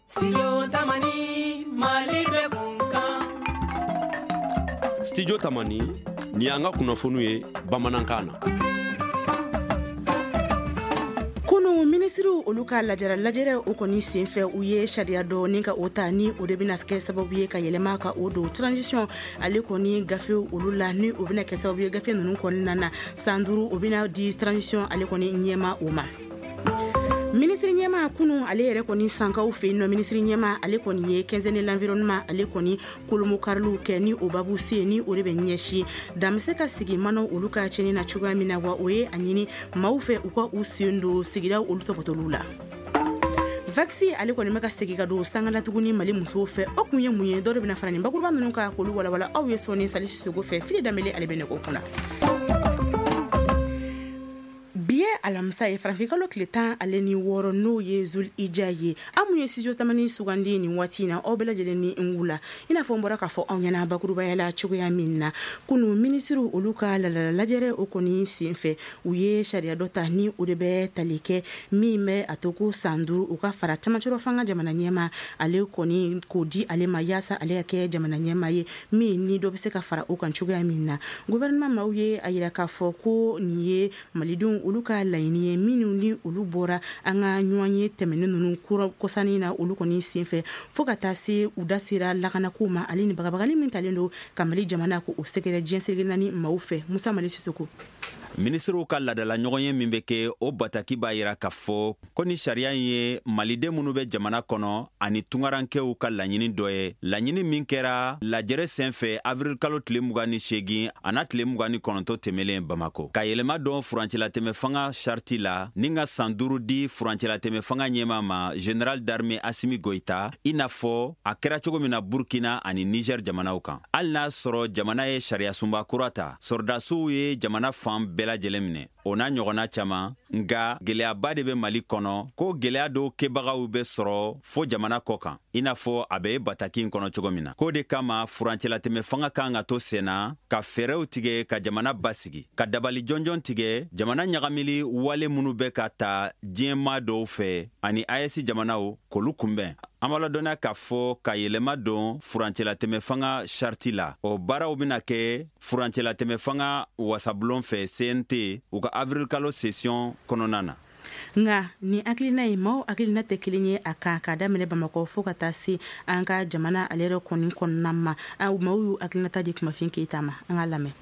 Studio Tamani ni an ka kunnafoniw ye bamanankan na. Kunu ministru olu ka lajɛrɛ o kɔni senfɛ u ye sariya dɔ ni ka o ta ni o de bɛna kɛ sababu ye ka yɛlɛma ka o do transition ale kɔni gafe olu la ni o bɛna kɛ sababu ye gafe ninnu kɔnɔna na san 5 o bɛna di transition ale kɔni ɲɛma o ma. Ministre ɲɛma kunu ale yɛrɛ kɔni sankaw fɛ yen nɔ ministre ɲɛma ale kɔni ye 15 de l'environnement ale kɔni kolomo karlu kɛ ni o babu se ni o de bɛ ɲɛsi damise ka sigi mano olu ka cɛni na cogoya min na wa o ye a ɲini maaw fɛ u ka u sen do sigida olu tɔpɔtɔlu la. Vaxi ale kɔni bɛ ka segi ka don sangala tuguni Mali musow fɛ o kun ye mun ye dɔ de bɛna fara nin bakuruba ninnu ka k'olu walawala aw ye sɔni Salisu Sogo fɛ Fili Danbele ale bɛ nɛgɛ kunna. Biye alamisa ye Faranfikalo tile 10 ale ni 6 n'o ye Zul Ija ye amu ye studio Tamani sugandi ni waati na aw bɛɛ lajɛlen ni ngula ina fɔ n bɔra ka fɔ aw ɲɛna bakurubaya la cogoya min na kunu ministru olu ka lajɛrɛ o kɔni senfɛ u ye sariya dɔ ta ni o de bɛ tali kɛ min bɛ a to ko san 5 u ka fara camacɔrɔ fanga jamana ɲɛma ale kɔni ko di ale ma yaasa ale ka kɛ jamana ɲɛma ye min ni dɔ bɛ se ka fara o kan cogoya min na gouvernement maaw ye a yira k'a fɔ ko nin ye malidenw olu ka laɲini ye minnu ni olu bɔra an ka ɲɔgɔn ye tɛmɛnen ninnu kɔsani na olu kɔni senfɛ fo ka taa se u da sera lakanako ma ale ni bagabagali min talen don ka Mali jamana ko o sɛgɛrɛ diɲɛ seli naani maaw fɛ Musa Mali Sisoko. Ministru ka ladala ɲɔgɔn ye min bɛ kɛ o bataki b'a yira k'a fɔ ko ni sariya ye maliden minnu bɛ jamana kɔnɔ ani tungarankɛw ka laɲini dɔ ye laɲini min kɛra lajɛrɛ senfɛ avril kalo tile 28 a na tile 29 tɛmɛlen Bamako ka yɛlɛma dɔn furancɛlatɛmɛ fanga charti la ni ka san 5 di furancɛlatɛmɛ fanga ɲɛma ma général d'armée Assimi Goïta i n'a fɔ a kɛra cogo min na Burkina ani Niger jamanaw kan hali n'a sɔrɔ jamana ye sariya sunba kura ta sɔrdasiw ye jamana fan bɛɛ lajɛlen minɛ o n'a ɲɔgɔnna caman nga gɛlɛyaba de bɛ Mali kɔnɔ ko gɛlɛya dɔw kɛbagaw bɛ sɔrɔ fo jamana kɔ kan i n'a fɔ a bɛ bataki in kɔnɔ cogo min na ko de kama furancɛlatɛmɛ fanga kan ka to senna ka fɛɛrɛw tigɛ ka jamana basigi ka dabali jɔnjɔn tigɛ jamana ɲagamili wale minnu bɛ ka ta diɲɛma dɔw fɛ ani AES jamanaw k'olu kunbɛn an b'a ladɔnniya k'a fɔ ka yɛlɛma don furancɛlatɛmɛ fanga charti la o baaraw bɛna kɛ furancɛlatɛmɛ fanga wasabulon fɛ CNT u ka avril kalo session kɔnɔna na nga ni akilina ye maaw akilina tɛ kelen ye a kan k'a daminɛ Bamakɔ fo ka taa se an ka jamana ale yɛrɛ kɔnɔna ma maaw y'u akilinata di Kumafin Keyita ma an ka lamɛn.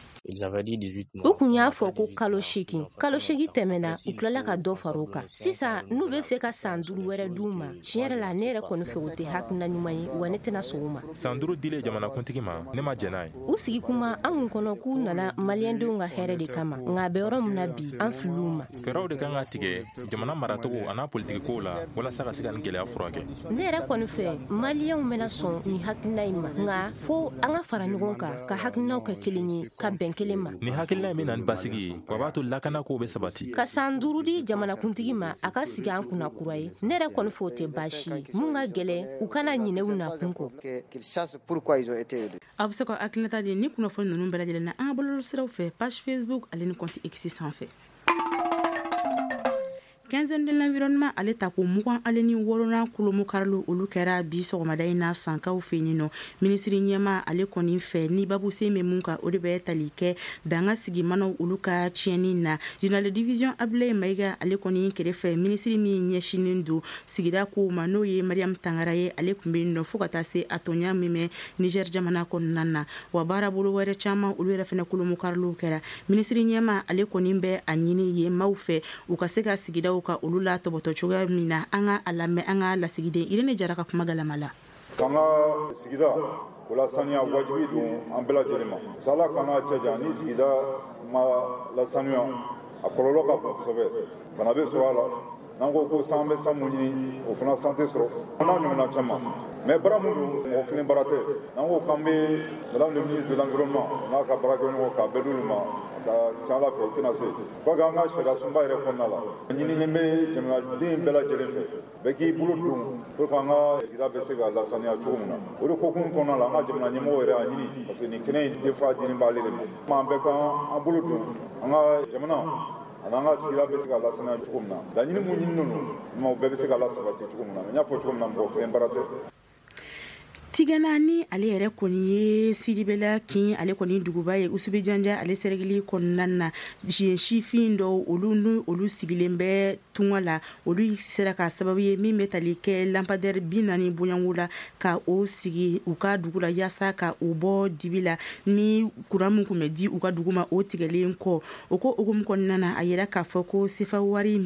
U kun y'a fɔ ko kalo 8 tɛmɛna u tilala ka dɔ fara o kan sisan n'u bɛ fɛ ka san 5 wɛrɛ d'u ma tiɲɛ yɛrɛ la ne yɛrɛ kɔni fɛ o tɛ hakilina ɲuman ye wa ne tɛna sɔn o ma san 5 dilen jamanakuntigi ma ne ma jɛn n'a ye u sigi kuma an kun kɔnɔ k'u nana maliyɛndenw ka hɛrɛ de kama nka a bɛ yɔrɔ min na bi an fil'u ma fɛɛrɛw de kan ka tigɛ jamana maratogo a n'a politikikow la walasa ka se ka nin gɛlɛya furakɛ ne yɛrɛ kɔni fɛ maliyɛnw bɛna sɔn nin hakilina in ma nka fo an ka fara ɲɔgɔn kan ka hakilinaw kɛ kelen ye ka bɛn kelen ma ni hakilina min na ni basigi ye wa b'a to lakana kow bɛ sabati ka san 5 di jamanakuntigi ma a ka sigi an kunna kura ye ne yɛrɛ kɔni fɛ o tɛ baasi ye mun ka gɛlɛn u kana ɲinɛ u na kun kɔ a bɛ se ka akilinata di ni kunnafoni ninnu bɛɛ lajɛlen na an ka bɔlɔlɔsiraw fɛ page Facebook ale ni compte X sanfɛ 15 de l'environnement ale ta ko 20 ale ni 6 kolomo karlu olu kɛra bi sɔgɔmada in na sankaw fɛ ɲinɔ ministri ɲɛma ale kɔni fɛ ni babu se me mun ka o de bɛ tali kɛ danga sigi manaw olu ka tiɲɛni na journal division Ablaye Maiga ale kɔni kɛrɛfɛ ministri min ɲɛsinin do sigida ko ma n'o ye Mariam Tangara ye ale kun bɛ nɔ fo ka taa se a tɔɲa min bɛ Niger jamana kɔnɔna na wa baara bolo wɛrɛ caman olu yɛrɛ fɛnɛ kolomo karlu kɛra ministri ɲɛma ale kɔni bɛ a ɲini ye maaw fɛ u ka se ka sigidaw ka olu la tɔbɔtɔ cogoya min na an ka a lamɛn an ka lasigiden Irene Jara ka kuma galama la k'an ka sigida o la saniya wajibi don an bɛɛ lajɛlen ma sala k'an ka cɛ jan ni sigida ma la sanuya a kɔlɔlɔ ka bon kosɛbɛ bana bɛ sɔrɔ a la n'an ko san bɛ san mun ɲini o fana san tɛ sɔrɔ an n'a ɲɔgɔnna caman mais bara mun don mɔgɔ kelen bara tɛ n'an ko k'an bɛ madame le ministre de l'environnement n'a ka baarakɛɲɔgɔn k'a bɛɛ d'olu ma ka ca Ala fɛ o tɛna se fo k'an ka sariya sunba yɛrɛ kɔnɔna la ɲininen bɛ jamanaden bɛɛ lajɛlen fɛ bɛɛ k'i bolo don pour que an ka sigida bɛ se ka lasaniya cogo min na o de kokumu kɔnɔna la an ka jamana ɲɛmɔgɔ yɛrɛ y'a ɲini parce que nin kɛnɛ in den fa dinen b'ale de ma an bɛɛ k'an bolo don an ka jamana an ka sigida bɛ se ka lasaniya cogo min na laɲini mun ɲininen don o bɛɛ bɛ se ka lasabati cogo min na n y'a fɔ cogo min na mɔgɔ kelen baara tɛ. Tigana ale yɛrɛ kɔni ye Sidibela kin ale kɔni duguba ye Usubi Janja ale sɛrɛgili kɔnɔna na sifin dɔw olu sigilen bɛ tunga la olu sera ka sababu ye min bɛ tali kɛ lampadaire 40 bonyango la ka o sigi u ka dugu la yaasa ka u bɔ dibi la ni kuran min kun bɛ di u ka dugu ma o tigɛlen kɔ o ko hukumu kɔnɔna na a yɛrɛ k'a fɔ ko sefa wari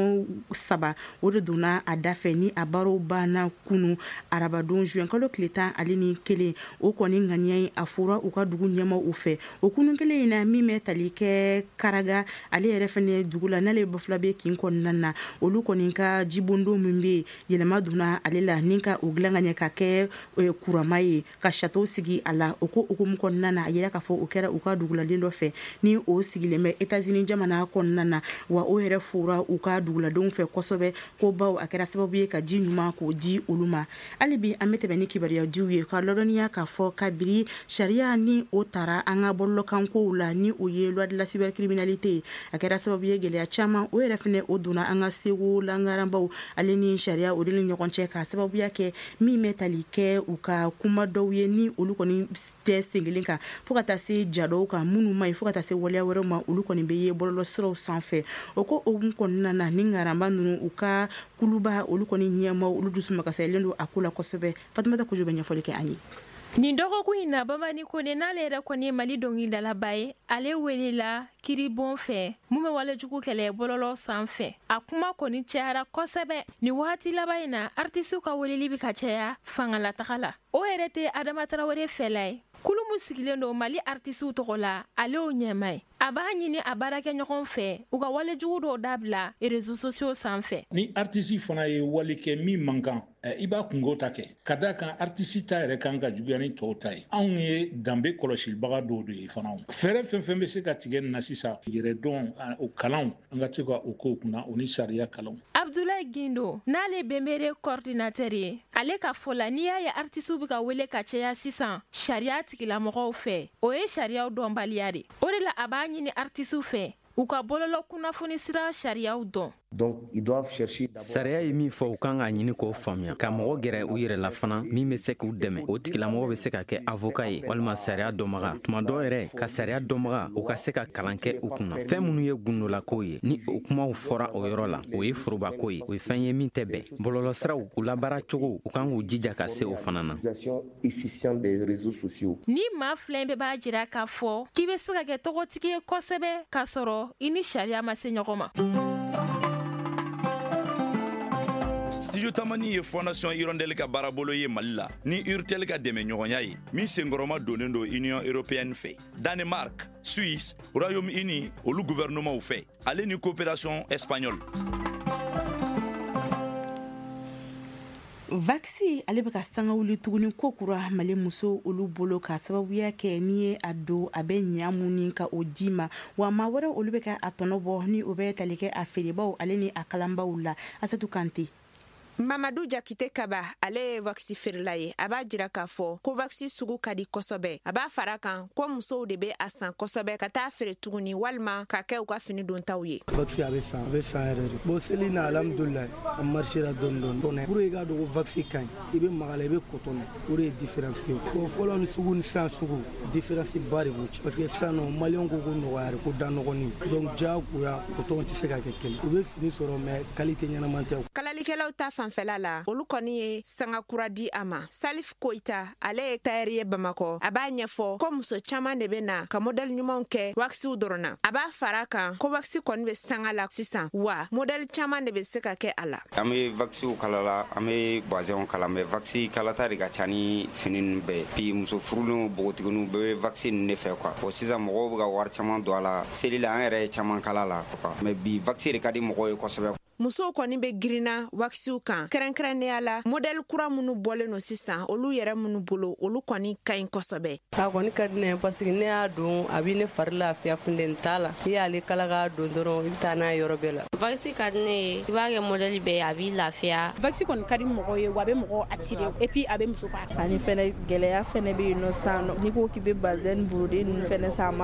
$3 o de donna a da fɛ ni a baaraw banna kunu arabadon juin kalo tile 10 ale ni kelen o kɔni ŋaniya ye a fura u ka dugu ɲɛmaw u fɛ o kunu kelen in na min bɛ tali kɛ Karaga ale yɛrɛ fɛnɛ dugu la n'ale bɔfila bɛ kin kɔnɔna na olu kɔni ka jibondo min bɛ yɛlɛma donna ale la ni ka o dilan ka ɲɛ ka kɛ kurama ye ka château sigi a la o ko hukumu kɔnɔna na a yɛrɛ k'a fɔ o kɛra u ka duguladen dɔ fɛ ni o sigilen bɛ États-Unis jamana kɔnɔna na wa o yɛrɛ fura u ka duguladenw fɛ kosɛbɛ ko baw a kɛra sababu ye ka ji ɲuman k'o di olu ma hali bi an bɛ tɛmɛ ni kibaruya diw ye ka lɔdɔniya k'a fɔ kabiri sariya ni o tara an ka bɔlɔkankow la ni o ye loi de la cybercriminalité a kɛra sababu ye gɛlɛya caman o yɛrɛ fɛnɛ o donna an ka segu langaranbaw ale ni sariya o de ni ɲɔgɔn cɛ ka sababuya kɛ min bɛ tali kɛ u ka kuma dɔw ye ni olu kɔni tɛ senkelen kan fo ka taa se jadɔw kan minnu ma ye fo ka taa se waleya wɛrɛw ma olu kɔni bɛ ye bɔlɔlɔsiraw sanfɛ o ko hukumu kɔnɔna na ni ngaranba ninnu u ka kuluba olu kɔni ɲɛmaw olu dusu makasayɛlen don a ko la kosɛbɛ Fatumata Kojo bɛ ɲɛfɔli kɛ an ye. Nin dɔgɔkun in na Bamani Kone n'ale yɛrɛ kɔni ye Mali dɔnkilidalaba ye ale welela kiribon fɛ mun bɛ walejugu kɛlɛ bɔlɔlɔ sanfɛ a kuma kɔni cayara kosɛbɛ nin wagati laban in na artisiw ka weleli bɛ ka caya fangalataga la o yɛrɛ tɛ Adama Traoré fɛla ye kulu mun sigilen don Mali artisiw tɔgɔ la ale o ɲɛma ye a b'a ɲini a baarakɛ ɲɔgɔn fɛ u ka walejugu dɔw dabila réseaux sociaux sanfɛ ni artisi fana ye wali kɛ min man kan i b'a kungo ta kɛ ka da kan artisi ta yɛrɛ kan ka juguya ni tɔw ta ye anw ye danbe kɔlɔsilibaga dɔw de ye fana fɛɛrɛ fɛn fɛn bɛ se ka tigɛ nin na sisan yɛrɛ dɔn o kalanw an ka se ka o kow kunna o ni sariya kalanw. Abdoulaye Gindo n'ale bɛnbere coordinateur ye ale ka fɔ la n'i y'a ye artisiw bɛ ka wele ka caya sisan sariya tigilamɔgɔw fɛ o ye sariyaw dɔnbaliya de o de la a b'a ɲini artisiw fɛ u ka bɔlɔlɔ kunnafoni sira sariyaw dɔn. Sariya ye min fɔ u kan k'a ɲini k'o faamuya ka mɔgɔ gɛrɛ u yɛrɛ la fana min bɛ se k'u dɛmɛ o tigilamɔgɔ bɛ se ka kɛ avocat ye walima sariya dɔnbaga tuma dɔw yɛrɛ ka sariya dɔnbaga u ka se ka kalan kɛ u kunna fɛn minnu ye gundolakow ye ni o kumaw fɔra o yɔrɔ la o ye forobako ye o ye fɛn ye min tɛ bɛn bɔlɔlɔsiraw u labaara cogo u kan k'u jija ka se o fana na. Ni maa fila bɛɛ b'a jira k'a fɔ k'i bɛ se ka kɛ tɔgɔtigi ye kosɛbɛ k'a sɔrɔ i ni sariya ma se ɲɔgɔn ma. Studio Tamani ye Fondation Hirondelle ka baarabolo ye Mali la ni Urtel ka dɛmɛ ɲɔgɔnya ye min senkɔrɔma donnen don Union Européenne fɛ Danemark, Suisse, Royaume-Uni olu gouvernement fɛ ale ni coopération espagnole. Vaccine ale bɛ ka sanga wuli tuguni ko kura Mali muso olu bolo ka sababuya kɛ ni ye a do a bɛ ɲa mun ka o di ma wa maa wɛrɛ olu bɛ ka a tɔnɔ bɔ ni o bɛ tali kɛ a feerebaw ale ni a kalanbaw la Asatou Kanté. Mamadou Jakite Kaba ale ye vaccine feerela ye a b'a jira k'a fɔ ko vaccine sugu ka di kosɛbɛ a b'a fara kan ko musow de bɛ a san kosɛbɛ ka taa feere tuguni walima ka kɛ u ka fini dontaw ye. Vaccine a bɛ san yɛrɛ de bon seli na alhamdulilayi a marchera dɔɔni dɔɔni pour que i k'a dɔn ko vaccine ka ɲi i bɛ magala i bɛ kɔtɔnɛ o de ye différence ye bon fɔlɔ ni sugu ni san sugu différence ba de b'o cɛ parce que san nɔ maliyɛnw ko nɔgɔya de ko da nɔgɔnin donc diyagoya kɔtɔn tɛ se ka kɛ kelen u bɛ fini sɔrɔ mais qualité ɲɛnama tɛ. Kalalikɛlaw ta fanfɛla la olu kɔni ye sanga kura di a ma Salif Koita ale ye tailleur ye Bamakɔ a b'a ɲɛfɔ ko muso caman de bɛ na ka modèle ɲumanw kɛ waxiw dɔrɔn na a b'a fara kan ko waxi kɔni bɛ sanga la sisan wa modèle caman de bɛ se ka kɛ a la. An bɛ waxiw kalala an bɛ bazɛnw kala mais waxi kalata de ka ca ni fini ninnu bɛɛ bi muso furulenw bogotigininw bɛɛ bɛ waxi ninnu de fɛ quoi bon sisan mɔgɔw bɛ ka wari caman don a la seli la an yɛrɛ ye caman kala la quoi mais bi waxi de ka di mɔgɔw ye kosɛbɛ. Musow kɔni bɛ girinna waxiw kan kɛrɛnkɛrɛnnenya la modèle kura minnu bɔlen no sisan olu yɛrɛ minnu bolo olu kɔni ka ɲi kosɛbɛ. A kɔni ka di ne ye parce que ne y'a don a bɛ ne fari lafiya funtɛni t'a la i y'ale kala k'a don dɔrɔn i bɛ taa n'a ye yɔrɔ bɛɛ la. Vaccine ka di ne ye i b'a kɛ modèle bɛɛ a b'i lafiya. Vaccine kɔni ka di mɔgɔ ye wa a bɛ mɔgɔ attirer et puis a bɛ muso pa. Ani fɛnɛ gɛlɛya fɛnɛ bɛ yen nɔ sisan nɔ n'i ko k'i bɛ bazɛn burudi ninnu fɛnɛ san a ma nɔgɔn.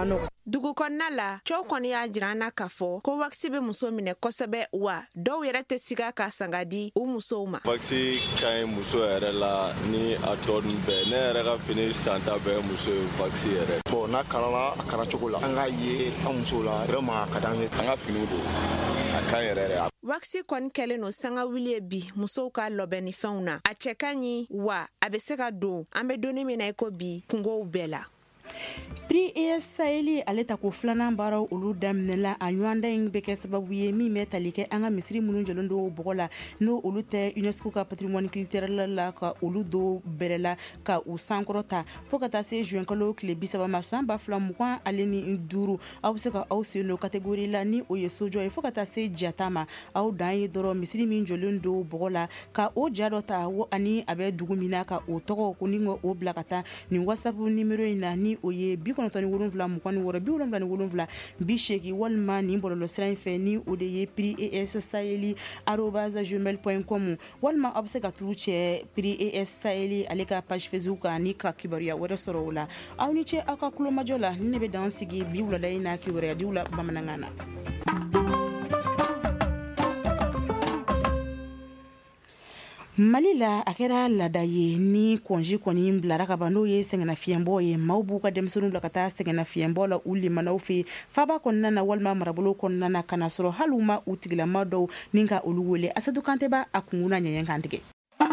dugu kɔnɔna la cɛw kɔni y'a jira na k'a fɔ ko wakisi bɛ muso minɛ kosɛbɛ wa dɔw yɛrɛ tɛ siga ka sanga di u musow ma. Wakisi ka ɲi muso yɛrɛ la ni a tɔ ninnu bɛɛ. Ne yɛrɛ ka fini santa bɛɛ muso ye wakisi yɛrɛ. Bon n'a kalala a kala cogo la an ka ye an musow la vraiment a ka d'an ye. An ka finiw don a ka ɲi yɛrɛ. Wakisi kɔni kɛlen no sanga wuli ye bi musow ka labɛn ni fɛnw na. A cɛ ka ɲi wa a bɛ se ka don an bɛ donni min na i ko bi kungow bɛɛ la. Prix ES Saheli ale ta ko filanan baaraw olu daminɛla a ɲɔgɔnda in bɛ kɛ sababu ye min bɛ tali kɛ an ka misiri minnu jɔlen do bɔgɔ la n'o olu tɛ UNESCO ka patrimoine culturel la ka olu do bɛrɛla ka u sankɔrɔta fo ka taa se juin kalo tile 30 ma san 2025 aw bɛ se ka aw sen no catégorie la ni o ye sojɔ ye fo ka taa se jata ma aw dan ye dɔrɔn misiri min jɔlen do bɔgɔ la ka o ja dɔ ta ani a bɛ dugu min na ka o tɔgɔ ko ni o bila ka taa nin WhatsApp numéro in na ni o ye 97 27 walima ni bɔlɔlɔ sira in fɛ ni o de ye prix ES Saheli @gmail.com walima aw bɛ se ka turu cɛ prix ES Saheli ale ka page Facebook kan ni ka kibaruya wɛrɛ sɔrɔ o la aw ni ce aw ka kulomajɔ la ni ne bɛ dan sigi bi wulada in na kibaruya diw la bamanankan na. Mali la a kɛra laada ye ni kɔnji kɔni bilara ka ban n'o ye sɛgɛnnafiɲɛbɔ ye maaw b'u ka denmisɛnninw bila ka taa sɛgɛnnafiɲɛbɔ la u limanaw fɛ faaba kɔnɔna na walima marabolo kɔnɔna na ka na sɔrɔ hali u ma u tigilama dɔw ni ka olu wele Asatu Kante b'a a kunkuna ɲɛɲɛ kan tigɛ.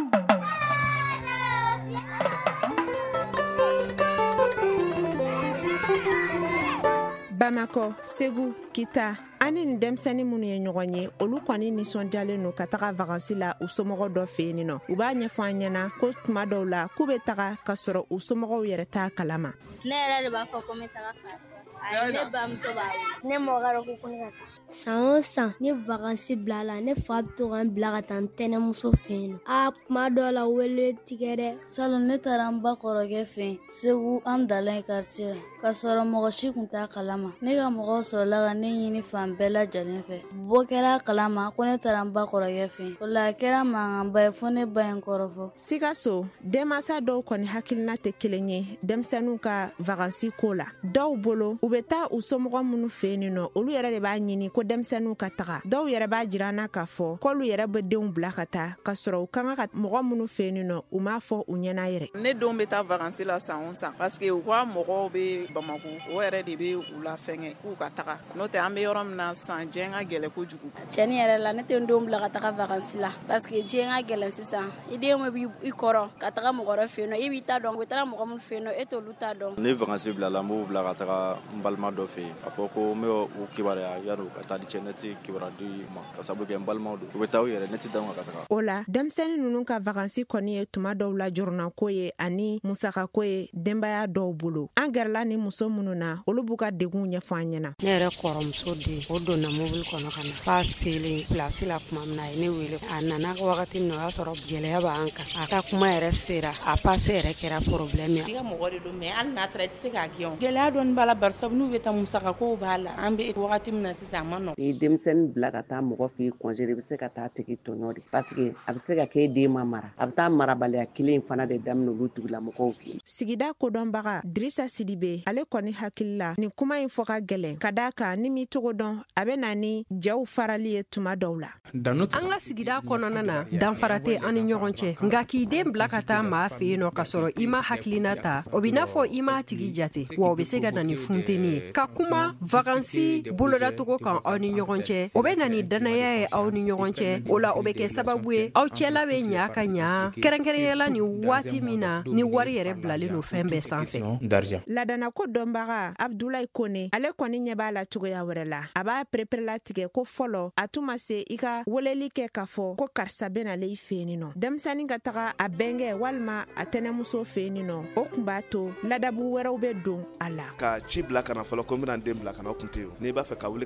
Bamako, Segu, Kita, ani ni denmisɛnnin minnu ye ɲɔgɔn ye olu kɔni nisɔndiyalen no ka taga vacances la u somɔgɔw dɔ fɛ yen nɔ u b'a ɲɛfɔ an ɲɛna ko tuma dɔw la k'u bɛ taga ka sɔrɔ u somɔgɔw yɛrɛ t'a kalama. Ne yɛrɛ de b'a fɔ ko n bɛ taga classe ayi ne bamuso b'a wele ne mɔgɔ ko ne ka taa. San o san ne vacances bila la ne fa bɛ to ka n bila ka taa n tɛnɛmuso fɛ yen nɔ tuma dɔw la wele tigɛ dɛ. Salon ne taara n ba kɔrɔkɛ fɛ yen Segu an dalen quartier la ka sɔrɔ mɔgɔ si tun t'a kalama ne ka mɔgɔw sɔrɔla ka ne ɲini fan bɛɛ lajɛlen fɛ bɔ kɛra kalama ko ne taara n ba kɔrɔkɛ fɛ yen o la a kɛra mankanba ye fo ne ba ye n kɔrɔfɔ. Sikaso denmansa dɔw kɔni hakilina tɛ kelen ye denmisɛnninw ka vacances ko la dɔw bolo u bɛ taa u somɔgɔ minnu fɛ yen nɔ olu yɛrɛ de b'a ɲini ko denmisɛnninw ka taga dɔw yɛrɛ b'a jira na k'a fɔ k'olu yɛrɛ bɛ denw bila ka taa ka sɔrɔ u kan ka mɔgɔ minnu fɛ yen nɔ u m'a fɔ u ɲɛna yɛrɛ. Ne denw bɛ taa vacances la san o san parce que u ka mɔgɔw bɛ Bamako o yɛrɛ de bɛ u la fɛngɛ k'u ka taga n'o tɛ an bɛ yɔrɔ min na san diɲɛ ka gɛlɛ kojugu. Cɛni yɛrɛ la ne tɛ n denw bila ka taga vacances la parce que diɲɛ ka gɛlɛn sisan i den bɛ i kɔrɔ ka taga mɔgɔ wɛrɛ fɛ yen nɔ i b'i ta dɔn u bɛ taa mɔgɔ min fɛ yen nɔ e t'olu ta dɔn. Ne vacances bila la n b'u bila ka taga n balima dɔ fɛ yen a fɔ ko n bɛ u kibaruya yanni u ka taa di cɛ ne tɛ kibaruya di ma ka sababu kɛ n balimaw don u bɛ taa u yɛrɛ ne tɛ dan ka taga. O la denmisɛnnin ninnu ka vacances kɔni ye tuma dɔw la jɔrɔnako ye ani musakako ye denbaya dɔw bolo an gɛrɛla ni muso minnu na olu b'u ka degun ɲɛfɔ an ɲɛna. Ne yɛrɛ kɔrɔmuso den o donna mobili kɔnɔ ka na f'a selen place la tuma min na a ye ne wele a nana wagati min na o y'a sɔrɔ gɛlɛya b'an kan a ka kuma yɛrɛ sera a passe yɛrɛ kɛra problème ye. I ka mɔgɔ de don mais hali n'a taara i tɛ se k'a gɛn gɛlɛya dɔɔni b'a la bari sabu n'u bɛ taa musakakow b'a la an bɛ wagati min na sisan a ma nɔgɔn. Ni denmisɛnnin bila ka taa mɔgɔ fɛ yen congé i bɛ se ka taa tigi tɔɲɔ de parce que a bɛ se ka kɛ den ma mara a bɛ taa marabaliya kelen fana de daminɛ olu tigilamɔgɔw fɛ yen. Sigida kodɔnbaga Dirisa Sidibe ale kɔni hakili la nin kuma in fɔ ka gɛlɛn ka d'a kan ni mi cogo dɔn a bɛ na ni jɛw farali ye tuma dɔw la. An ka sigida kɔnɔna na danfara tɛ an ni ɲɔgɔn cɛ nka k'i den bila ka taa maa fɛ yen nɔ ka sɔrɔ i ma hakilina ta o bɛ n'a fɔ i m'a tigi jate wa o bɛ se ka na ni funteni ye ka kuma vacances bolodatogo kan aw ni ɲɔgɔn cɛ o bɛ na ni danaya ye aw ni ɲɔgɔn cɛ o la o bɛ kɛ sababu ye aw cɛla bɛ ɲa ka ɲa kɛrɛnkɛrɛnyala ni waati min na ni wari yɛrɛ bilalen no fɛn bɛɛ sanfɛ. Ladanako dɔnbaga Abdulayi Kone ale kɔni ɲɛ b'a la cogoya wɛrɛ la a b'a perepere tigɛ ko fɔlɔ a tun ma se i ka weleli kɛ k'a fɔ ko karisa bɛ nale i fɛ yen nɔ denmisɛnnin ka taga a bɛnkɛ walima a tɛnɛmuso fɛ yen nɔ o tun b'a to ladabu wɛrɛw bɛ don a la. Ka ci bila kana fɔlɔ ko n bɛna n den bila kana o tun tɛ yen n'i b'a fɛ ka wuli ka taa bɔ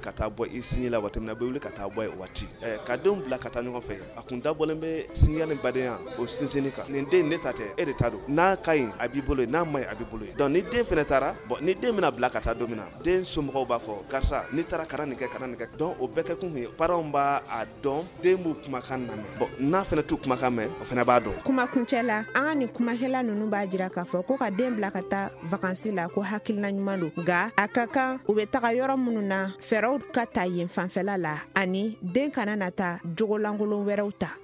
fɔ i sinji la waati min na bɛ wuli ka taa bɔ yen waati ka denw bila ka taa ɲɔgɔn fɛ a kun dabɔlen bɛ sinjiya ni badenya o sinsinni kan nin den ne ta tɛ e de ta don n'a ka ɲi a b'i bolo ye n'a ma ɲi a b'i bolo ye donc ni den fɛnɛ taara bon ni den bɛna bila ka taa don min na den somɔgɔw b'a fɔ karisa n'i taara kana nin kɛ donc o bɛɛ kɛ kun ye parents b'a a dɔn den b'u kumakan lamɛn bon n'a fɛnɛ t'u kumakan mɛn o fɛnɛ b'a dɔn. kuma kuncɛ la an ka nin kumakɛla ninnu b'a jira k'a fɔ ko ka den bila ka taa vakansi la ko hakilina ɲuman don nka a ka kan u bɛ taga yɔrɔ minnu na fɛɛrɛw ka ta yen fanfɛla la ani den kana na taa jogolankolon wɛrɛw ta